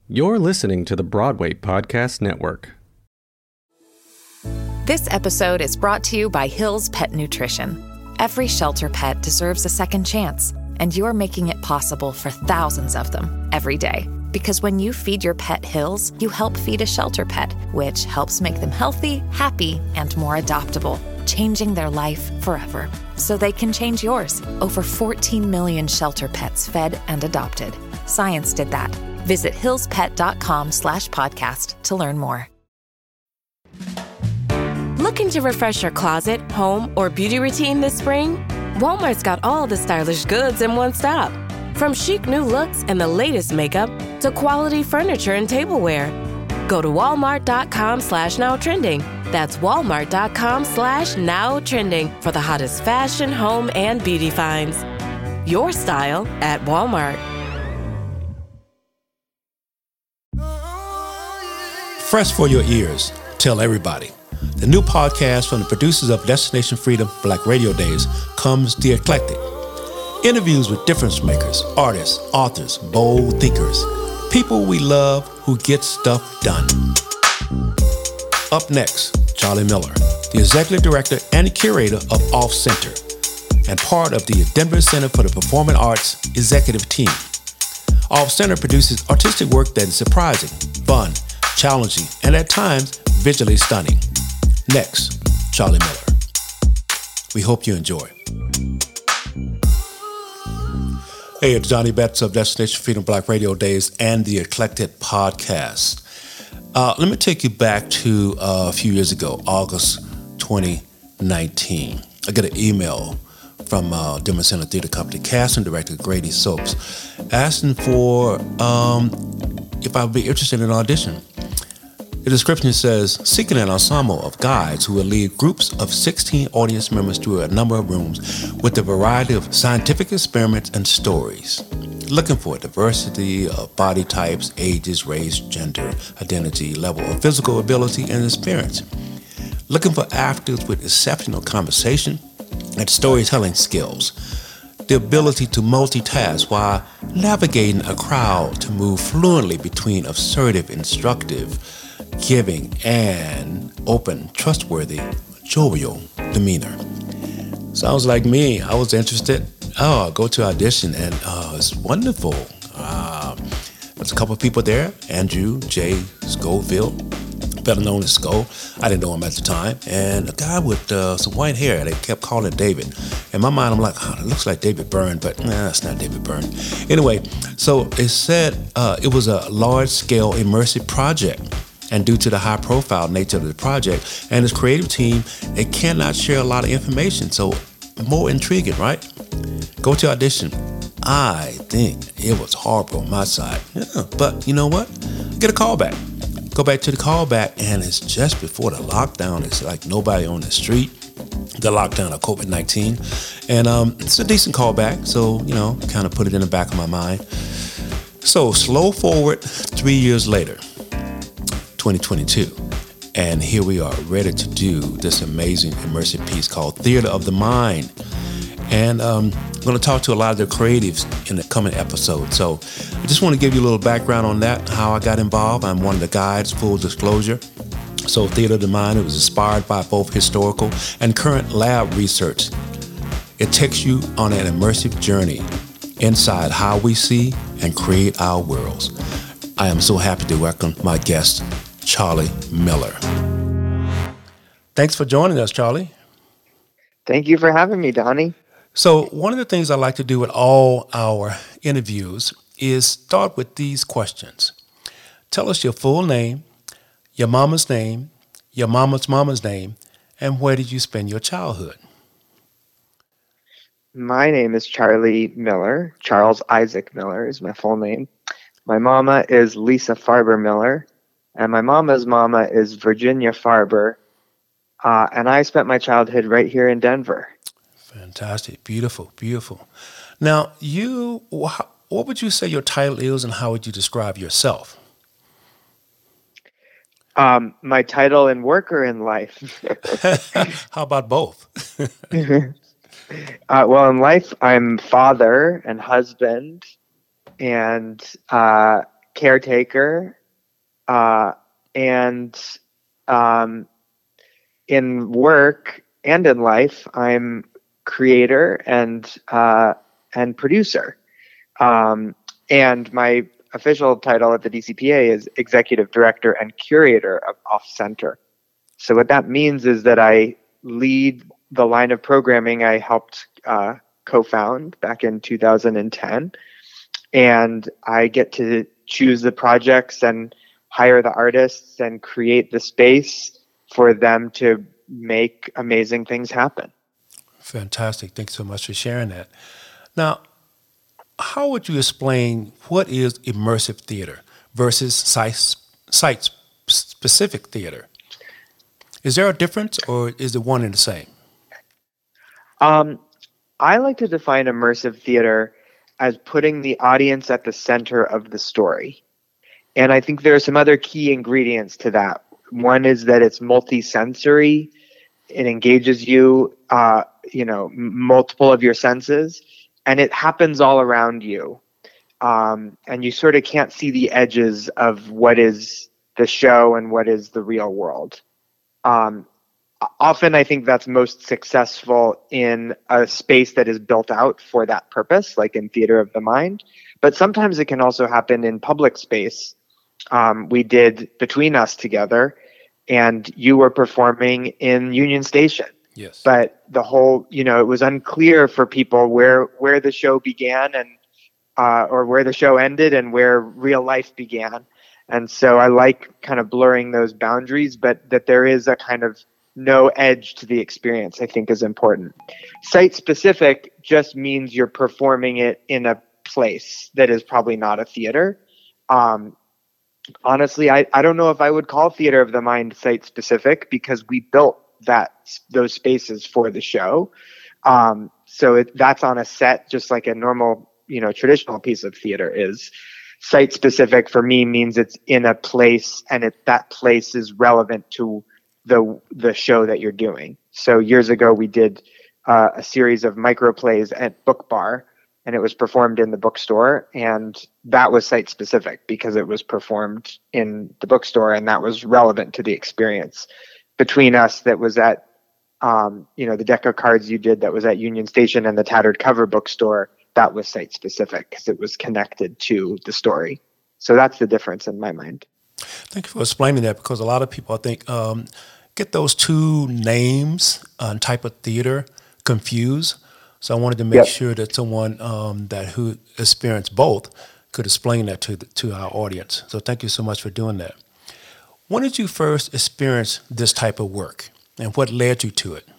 You're listening to the Broadway Podcast Network. This episode is brought to you by Hill's Pet Nutrition. Every shelter pet deserves a second chance, and you're making it possible for thousands of them every day. Because when you feed your pet Hill's, you help feed a shelter pet, which helps make them healthy, happy, and more adoptable, changing their life forever. So they can change yours. Over 14 million shelter pets fed and adopted. Science did that. Visit hillspet.com/podcast to learn more. Looking to refresh your closet, home, or beauty routine this spring? Walmart's got all the stylish goods in one stop. From chic new looks and the latest makeup to quality furniture and tableware. Go to walmart.com/nowtrending. That's walmart.com/nowtrending for the hottest fashion, home, and beauty finds. Your style at Walmart. Fresh for your ears, tell everybody. The new podcast from the producers of Destination Freedom Black Radio Days comes The Eclectic. Interviews with difference makers, artists, authors, bold thinkers, people we love who get stuff done. Up next, Charlie Miller, the executive director and curator of Off Center, and part of the Denver Center for the Performing Arts executive team. Off Center produces artistic work that is surprising, fun, challenging, and at times visually stunning. Next, Charlie Miller. We hope you enjoy. Hey, it's Johnny Betts of Destination Freedom Black Radio Days and the Eclectic Podcast. Let me take you back to a few years ago, August 2019. I get an email from Denver Center Theater Company casting director Grady Soaps asking for if I would be interested in an audition. The description says, seeking an ensemble of guides who will lead groups of 16 audience members through a number of rooms with a variety of scientific experiments and stories. Looking for a diversity of body types, ages, race, gender, identity, level of physical ability, and experience. Looking for actors with exceptional conversation and storytelling skills. The ability to multitask while navigating a crowd to move fluently between assertive, instructive, giving, and open, trustworthy, jovial demeanor. Sounds like me. I was interested. I go to audition, and it's wonderful. There's a couple of people there. Andrew J. Schofield, better known as Sko. I didn't know him at the time. And a guy with some white hair. They kept calling it David. In my mind, I'm like, it looks like David Byrne, but that's not David Byrne. Anyway, so it said it was a large-scale immersive project. And due to the high-profile nature of the project and its creative team, they cannot share a lot of information. So more intriguing, right? Go to audition. I think it was horrible on my side. Yeah, but you know what? Get a call back. Go back to the callback, and it's just before the lockdown. It's like nobody on the street. The lockdown of COVID-19. And it's a decent callback. So, kind of put it in the back of my mind. So slow forward 3 years later. 2022, and here we are ready to do this amazing immersive piece called Theater of the Mind. And I'm going to talk to a lot of the creatives in the coming episode. So I just want to give you a little background on that, how I got involved. I'm one of the guides, full disclosure. So Theater of the Mind, it was inspired by both historical and current lab research. It takes you on an immersive journey inside how we see and create our worlds. I am so happy to welcome my guest, Charlie Miller. Thanks for joining us, Charlie. Thank you for having me, Donnie. So one of the things I like to do with all our interviews is start with these questions. Tell us your full name, your mama's name, your mama's mama's name, and where did you spend your childhood? My name is Charlie Miller. Charles Isaac Miller is my full name. My mama is Lisa Farber Miller, and my mama's mama is Virginia Farber, and I spent my childhood right here in Denver. Fantastic. Beautiful, beautiful. Now, what would you say your title is, and how would you describe yourself? My title in work or in life? How about both? Well, in life, I'm father and husband, and caretaker, and in work and in life, I'm creator and producer. And my official title at the DCPA is Executive Director and Curator of Off Center. So what that means is that I lead the line of programming I helped co-found back in 2010. And I get to choose the projects and hire the artists and create the space for them to make amazing things happen. Fantastic. Thanks so much for sharing that. Now, how would you explain what is immersive theater versus site-specific theater? Is there a difference, or is it one and the same? I like to define immersive theater as putting the audience at the center of the story. And I think there are some other key ingredients to that. One is that it's multi-sensory. It engages you, multiple of your senses, and it happens all around you. And you sort of can't see the edges of what is the show and what is the real world. Often I think that's most successful in a space that is built out for that purpose, like in Theater of the Mind. But sometimes it can also happen in public space. We did Between Us together, and you were performing in Union Station. Yes. But the whole, it was unclear for people where the show began and or where the show ended and where real life began. And so I like kind of blurring those boundaries, but that there is a kind of no edge to the experience, I think, is important. Site-specific just means you're performing it in a place that is probably not a theater. Honestly, I don't know if I would call Theater of the Mind site-specific, because we built those spaces for the show. So that's on a set, just like a normal, traditional piece of theater is. Site-specific for me means it's in a place, and that place is relevant to the show that you're doing. So years ago, we did a series of microplays at Book Bar, and it was performed in the bookstore, and that was site-specific because it was performed in the bookstore, and that was relevant to the experience. Between Us, that was at the deck of cards you did that was at Union Station and the Tattered Cover bookstore, that was site-specific because it was connected to the story. So that's the difference in my mind. Thank you for explaining that, because a lot of people, I think, get those two names and type of theater confused. So I wanted to make sure that someone who experienced both could explain that to our audience. So thank you so much for doing that. When did you first experience this type of work, and what led you to it?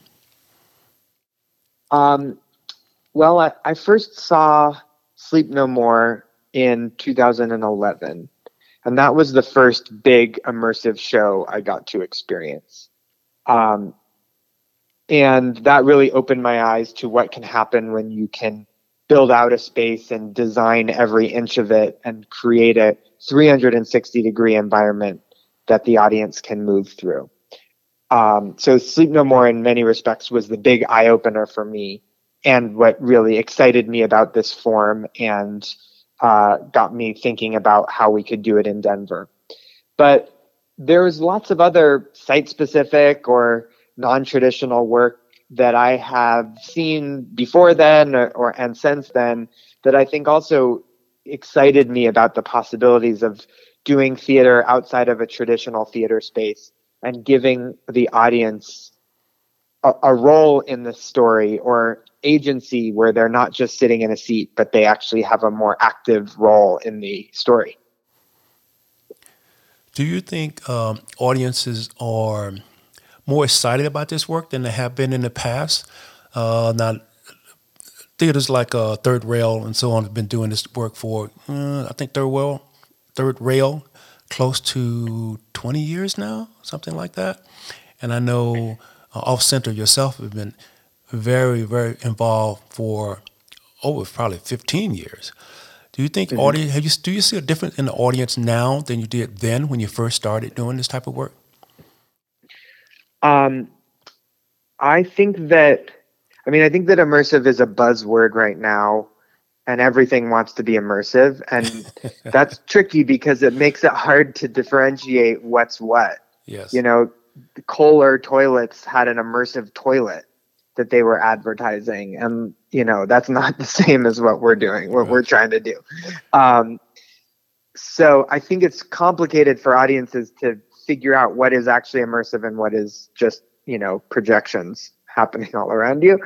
Well, I first saw Sleep No More in 2011. And that was the first big immersive show I got to experience. And that really opened my eyes to what can happen when you can build out a space and design every inch of it and create a 360-degree environment that the audience can move through. So Sleep No More in many respects was the big eye-opener for me, and what really excited me about this form and got me thinking about how we could do it in Denver. But there's lots of other site-specific or non-traditional work that I have seen before then and since then that I think also excited me about the possibilities of doing theater outside of a traditional theater space and giving the audience a role in the story or agency where they're not just sitting in a seat, but they actually have a more active role in the story. Do you think audiences are more excited about this work than they have been in the past? Now, theaters like Third Rail and so on have been doing this work for, I think Third Rail, close to 20 years now, something like that. And I know Off Center yourself have been very, very involved for probably 15 years. Do you think do you see a difference in the audience now than you did then when you first started doing this type of work? I think that immersive is a buzzword right now, and everything wants to be immersive. And that's tricky because it makes it hard to differentiate what's what. Yes. You know, Kohler toilets had an immersive toilet that they were advertising. And, you know, that's not the same as what we're doing, what we're trying to do. So I think it's complicated for audiences to figure out what is actually immersive and what is just, you know, projections happening all around you.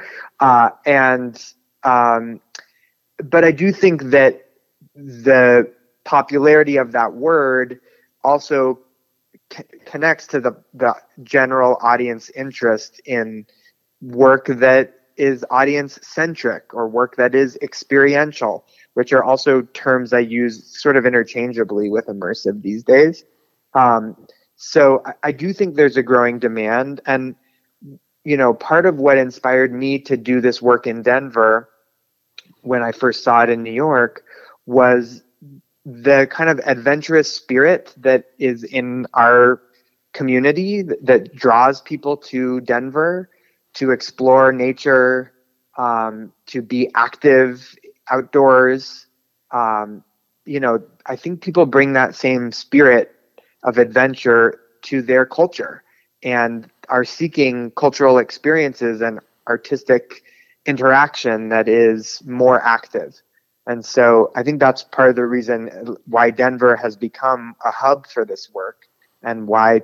But I do think that the popularity of that word also connects to the general audience interest in work that is audience centric or work that is experiential, which are also terms I use sort of interchangeably with immersive these days. So I do think there's a growing demand. And, you know, part of what inspired me to do this work in Denver when I first saw it in New York was the kind of adventurous spirit that is in our community that draws people to Denver to explore nature, to be active outdoors. You know, I think people bring that same spirit of adventure to their culture and are seeking cultural experiences and artistic interaction that is more active. And so I think that's part of the reason why Denver has become a hub for this work and why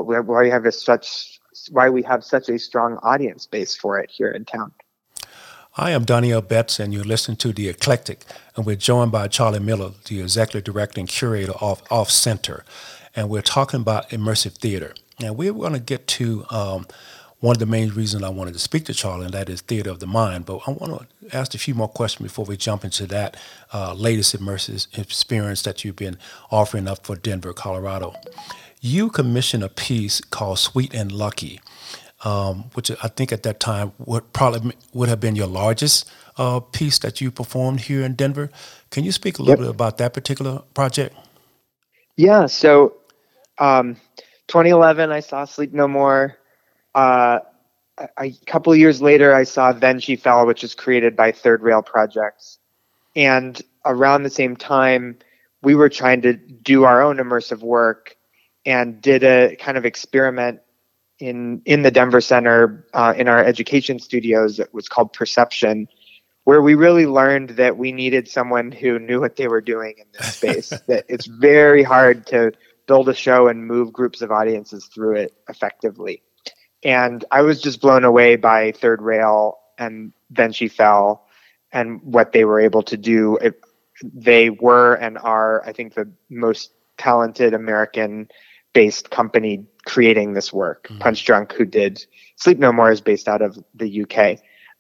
we have such a strong audience base for it here in town. I am Danielle Betts, and you're listening to The Eclectic, and we're joined by Charlie Miller, the executive director and curator of Off Center, and we're talking about immersive theater. And we're going to get to one of the main reasons I wanted to speak to Charlie, and that is theater of the mind. But I want to ask a few more questions before we jump into that latest immersive experience that you've been offering up for Denver, Colorado. You commissioned a piece called Sweet and Lucky, which I think at that time would have been your largest piece that you performed here in Denver. Can you speak a little bit about that particular project? Yeah, so 2011, I saw Sleep No More. A couple of years later, I saw Then She Fell, which is created by Third Rail Projects. And around the same time, we were trying to do our own immersive work and did a kind of experiment in the Denver Center in our education studios that was called Perception, where we really learned that we needed someone who knew what they were doing in this space, that it's very hard to build a show and move groups of audiences through it effectively. And I was just blown away by Third Rail and Then She Fell and what they were able to do. They were and are, I think, the most talented American-based company creating this work. Mm-hmm. Punch Drunk, who did Sleep No More, is based out of the UK.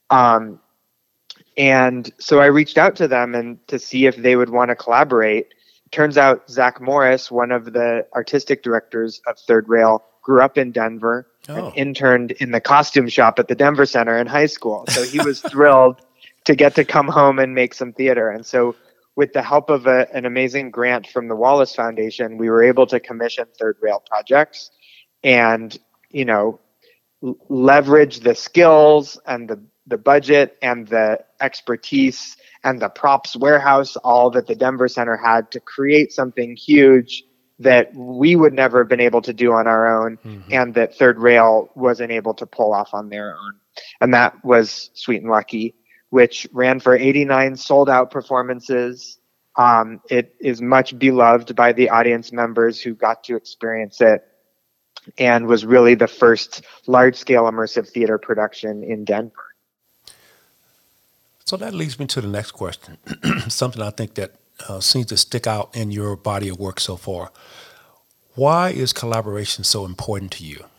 And so I reached out to them and to see if they would want to collaborate. Turns out Zach Morris, one of the artistic directors of Third Rail, grew up in Denver and interned in the costume shop at the Denver Center in high school. So he was thrilled to get to come home and make some theater. And so with the help of an amazing grant from the Wallace Foundation, we were able to commission Third Rail projects and, you know, leverage the skills and the budget and the expertise and the props warehouse, all that the Denver Center had to create something huge that we would never have been able to do on our own, and that Third Rail wasn't able to pull off on their own. And that was Sweet and Lucky, which ran for 89 sold-out performances. It is much beloved by the audience members who got to experience it, and was really the first large-scale immersive theater production in Denver. So that leads me to the next question, something I think that seems to stick out in your body of work so far. Why is collaboration so important to you?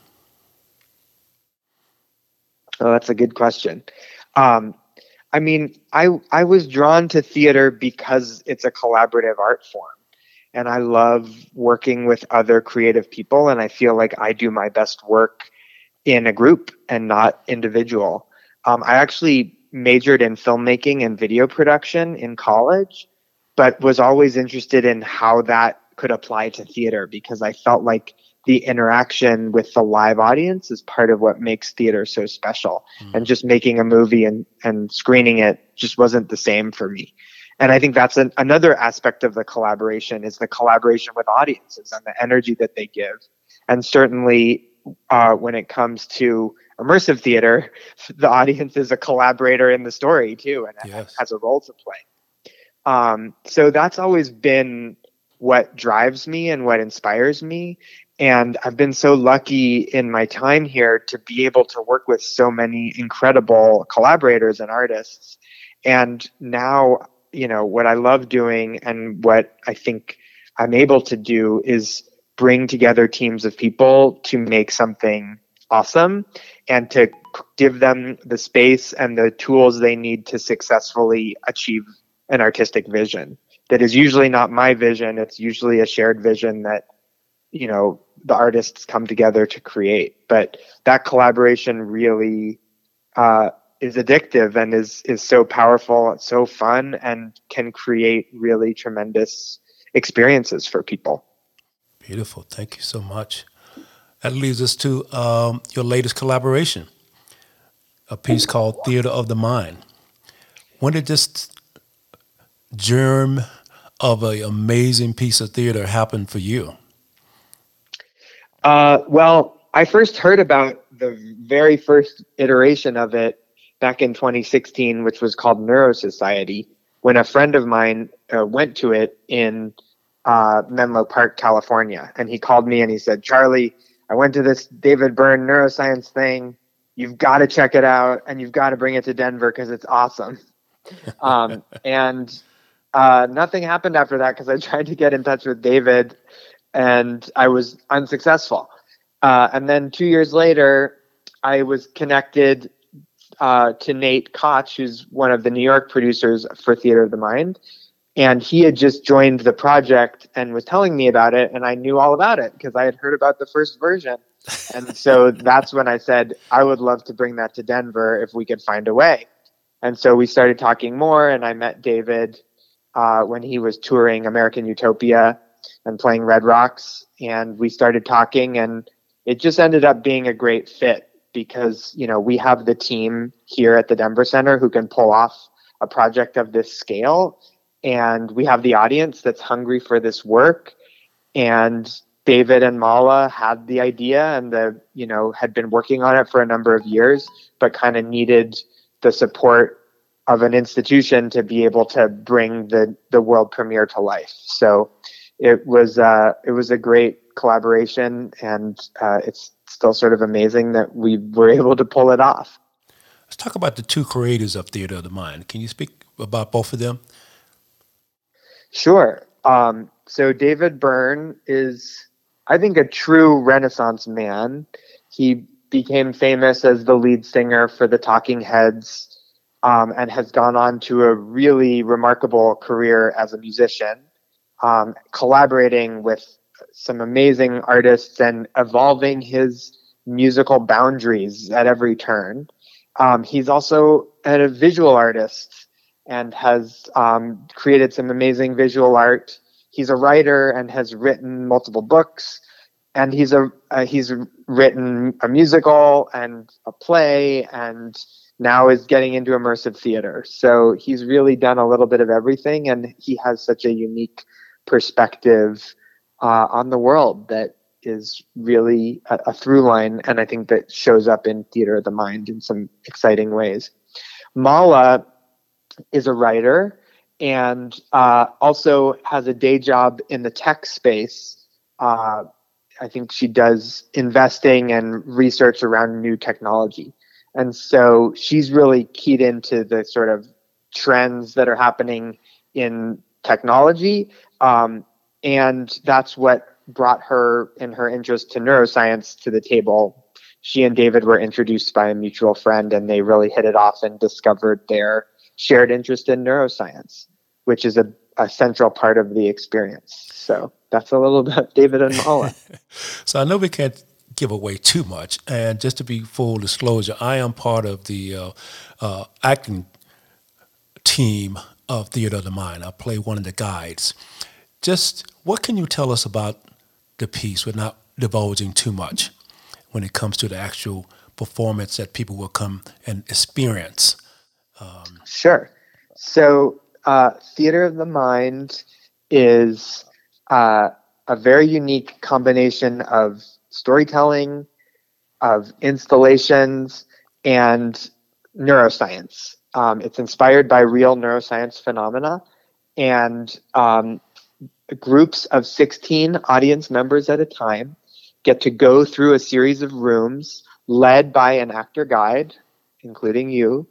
Oh, that's a good question. I mean, I was drawn to theater because it's a collaborative art form. And I love working with other creative people. And I feel like I do my best work in a group and not individual. I actually majored in filmmaking and video production in college, but was always interested in how that could apply to theater because I felt like the interaction with the live audience is part of what makes theater so special. And just making a movie and screening it just wasn't the same for me. And I think that's another aspect of the collaboration is the collaboration with audiences and the energy that they give. And certainly when it comes to immersive theater, the audience is a collaborator in the story too, and has a role to play. So that's always been what drives me and what inspires me. And I've been so lucky in my time here to be able to work with so many incredible collaborators and artists. And now, what I love doing and what I think I'm able to do is bring together teams of people to make something awesome and to give them the space and the tools they need to successfully achieve an artistic vision that is usually not my vision. It's usually a shared vision that, the artists come together to create. But that collaboration really is addictive and is so powerful, it's so fun, and can create really tremendous experiences for people. Beautiful. Thank you so much. That leads us to your latest collaboration, a piece called Theater of the Mind. When did this germ of an amazing piece of theater happen for you? Well, I first heard about the very first iteration of it back in 2016, which was called Neurosociety, when a friend of mine went to it in Menlo Park, California. And he called me and he said, "Charlie, I went to this David Byrne neuroscience thing. You've got to check it out and you've got to bring it to Denver because it's awesome." And nothing happened after that because I tried to get in touch with David and I was unsuccessful. And then 2 years later, I was connected to Nate Koch, who's one of the New York producers for Theater of the Mind. And he had just joined the project and was telling me about it. And I knew all about it because I had heard about the first version. And so that's when I said, I would love to bring that to Denver if we could find a way. And so we started talking more, and I met David when he was touring American Utopia and playing Red Rocks. And we started talking, and it just ended up being a great fit because, we have the team here at the Denver Center who can pull off a project of this scale. And we have the audience that's hungry for this work. And David and Mala had the idea and had been working on it for a number of years, but kind of needed the support of an institution to be able to bring the world premiere to life. So it was a great collaboration, and it's still sort of amazing that we were able to pull it off. Let's talk about the two creators of Theater of the Mind. Can you speak about both of them? Sure. So David Byrne is, I think, a true Renaissance man. He became famous as the lead singer for the Talking Heads, and has gone on to a really remarkable career as a musician, collaborating with some amazing artists and evolving his musical boundaries at every turn. He's also a visual artist and has created some amazing visual art. He's a writer and has written multiple books, and he's written a musical and a play, and now is getting into immersive theater. So he's really done a little bit of everything, and he has such a unique perspective on the world that is really a through line, and I think that shows up in Theater of the Mind in some exciting ways. Mala is a writer and also has a day job in the tech space. I think she does investing and research around new technology. And so she's really keyed into the sort of trends that are happening in technology. And that's what brought her and her interest to neuroscience to the table. She and David were introduced by a mutual friend, and they really hit it off and discovered their shared interest in neuroscience, which is a central part of the experience. So that's a little bit of David and Mala. So I know we can't give away too much, and just to be full disclosure, I am part of the acting team of Theater of the Mind. I play one of the guides. Just what can you tell us about the piece without divulging too much when it comes to the actual performance that people will come and experience? Sure. So Theater of the Mind is a very unique combination of storytelling, of installations, and neuroscience. It's inspired by real neuroscience phenomena, and groups of 16 audience members at a time get to go through a series of rooms led by an actor guide, including you,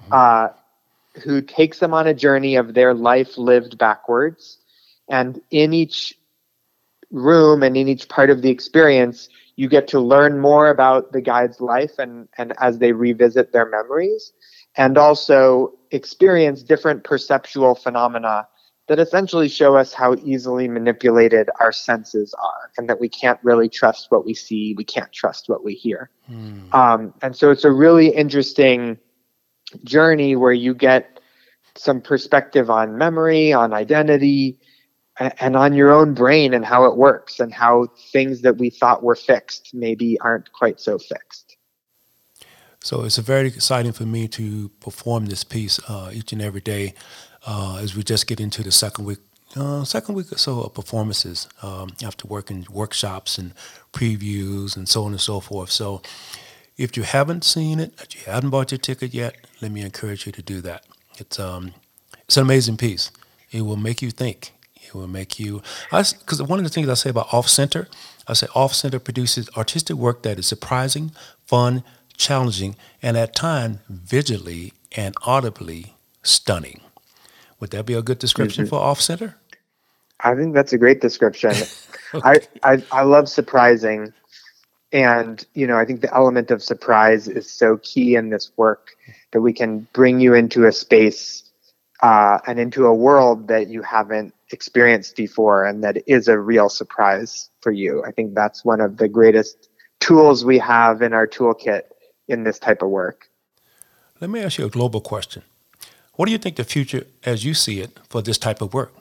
who takes them on a journey of their life lived backwards. And in each room and in each part of the experience, you get to learn more about the guide's life and as they revisit their memories, and also experience different perceptual phenomena that essentially show us how easily manipulated our senses are, and that we can't really trust what we see, we can't trust what we hear. And so it's a really interesting journey where you get some perspective on memory, on identity, and on your own brain and how it works, and how things that we thought were fixed maybe aren't quite so fixed. So it's very exciting for me to perform this piece each and every day as we just get into the second week or so of performances after working workshops and previews and so on and so forth. So if you haven't seen it, if you haven't bought your ticket yet, let me encourage you to do that. It's an amazing piece. It will make you think. It will make you, because one of the things I say about Off-Center, I say Off-Center produces artistic work that is surprising, fun, challenging, and at times visually and audibly stunning. Would that be a good description for Off-Center? I think that's a great description. Okay. I love surprising. And, I think the element of surprise is so key in this work, that we can bring you into a space and into a world that you haven't experienced before, and that is a real surprise for you. I think that's one of the greatest tools we have in our toolkit in this type of work. Let me ask you a global question. What do you think the future, as you see it, for this type of work?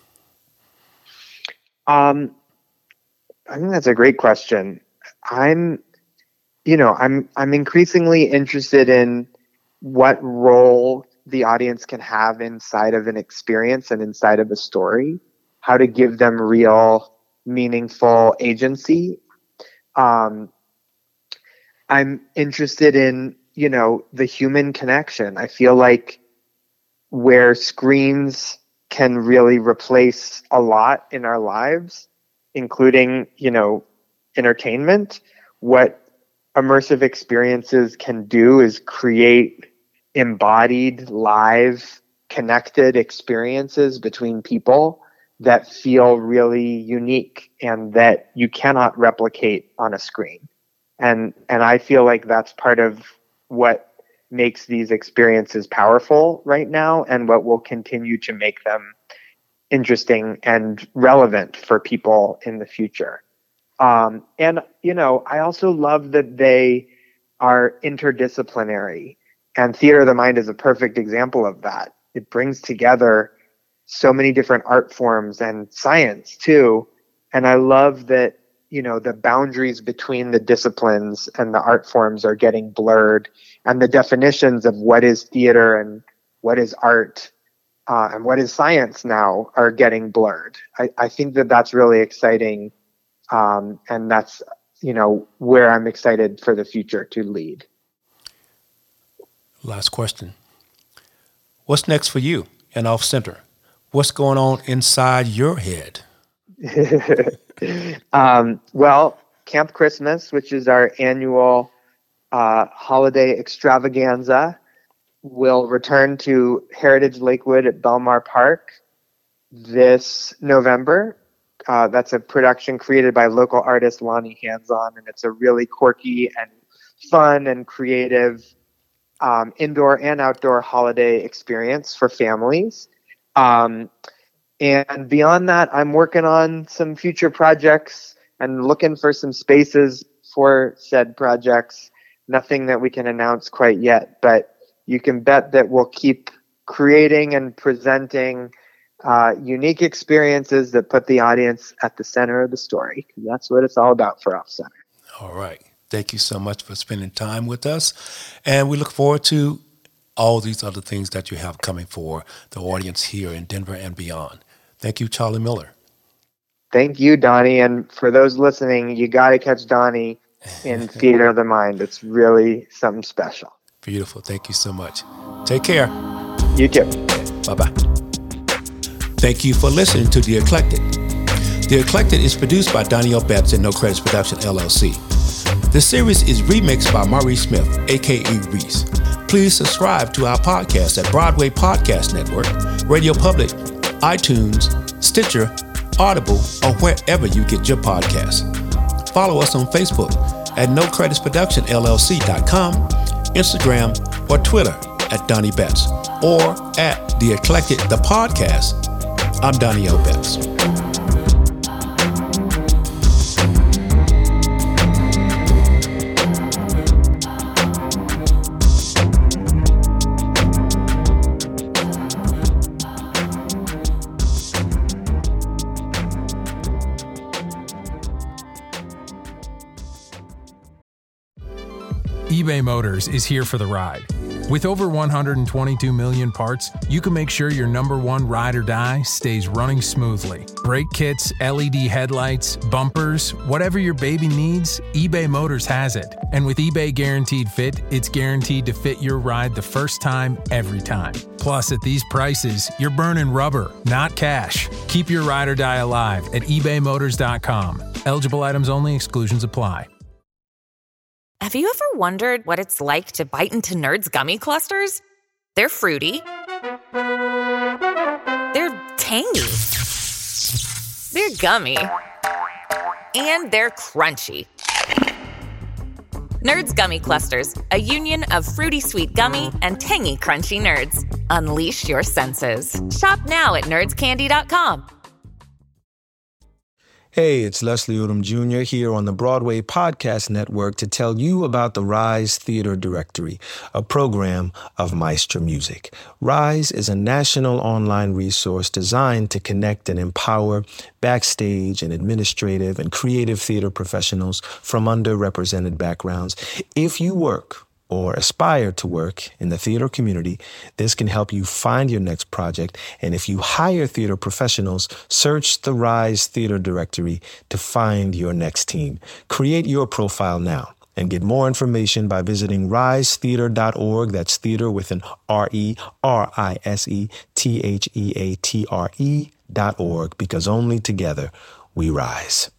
I think that's a great question. I'm increasingly interested in what role the audience can have inside of an experience and inside of a story, how to give them real, meaningful agency. I'm interested in, the human connection. I feel like where screens can really replace a lot in our lives, including, entertainment, what immersive experiences can do is create embodied, live, connected experiences between people that feel really unique and that you cannot replicate on a screen. And I feel like that's part of what makes these experiences powerful right now, and what will continue to make them interesting and relevant for people in the future. And I also love that they are interdisciplinary, and Theater of the Mind is a perfect example of that. It brings together so many different art forms and science too. And I love that, the boundaries between the disciplines and the art forms are getting blurred, and the definitions of what is theater and what is art and what is science now are getting blurred. I think that that's really exciting. And that's, where I'm excited for the future to lead. Last question. What's next for you and Off-Center? What's going on inside your head? Well, Camp Christmas, which is our annual holiday extravaganza, will return to Heritage Lakewood at Belmar Park this November. That's a production created by local artist Lonnie Hands-On, and it's a really quirky and fun and creative indoor and outdoor holiday experience for families. And beyond that, I'm working on some future projects and looking for some spaces for said projects. Nothing that we can announce quite yet, but you can bet that we'll keep creating and presenting unique experiences that put the audience at the center of the story. That's what it's all about for Off-Center. All right. Thank you so much for spending time with us. And we look forward to all these other things that you have coming for the audience here in Denver and beyond. Thank you, Charlie Miller. Thank you, Donnie. And for those listening, you got to catch Donnie in Theater of the Mind. It's really something special. Beautiful. Thank you so much. Take care. You too. Bye-bye. Thank you for listening to The Eclectic. The Eclectic is produced by Donnie L. Betts and No Credits Production, LLC. The series is remixed by Maurice Smith, a.k.a. Reese. Please subscribe to our podcast at Broadway Podcast Network, Radio Public, iTunes, Stitcher, Audible, or wherever you get your podcasts. Follow us on Facebook at NoCreditsProductionLLC.com, Instagram, or Twitter at Donnie Betts, or at The Eclectic, the podcast. I'm Donnie L. Betts. eBay Motors is here for the ride. With over 122 million parts, you can make sure your number one ride or die stays running smoothly. Brake kits, LED headlights, bumpers, whatever your baby needs, eBay Motors has it. And with eBay Guaranteed Fit, it's guaranteed to fit your ride the first time, every time. Plus, at these prices, you're burning rubber, not cash. Keep your ride or die alive at ebaymotors.com. Eligible items only. Exclusions apply. Have you ever wondered what it's like to bite into Nerds gummy clusters? They're fruity. They're tangy. They're gummy. And they're crunchy. Nerds gummy clusters, a union of fruity sweet gummy and tangy crunchy nerds. Unleash your senses. Shop now at nerdscandy.com. Hey, it's Leslie Odom Jr. here on the Broadway Podcast Network to tell you about the Rise Theater Directory, a program of Maestro Music. Rise is a national online resource designed to connect and empower backstage and administrative and creative theater professionals from underrepresented backgrounds. If you work or aspire to work in the theater community, this can help you find your next project. And if you hire theater professionals, search the Rise Theater Directory to find your next team. Create your profile now and get more information by visiting risetheater.org. That's theater with an RERISETHEATRE.org, because only together we rise.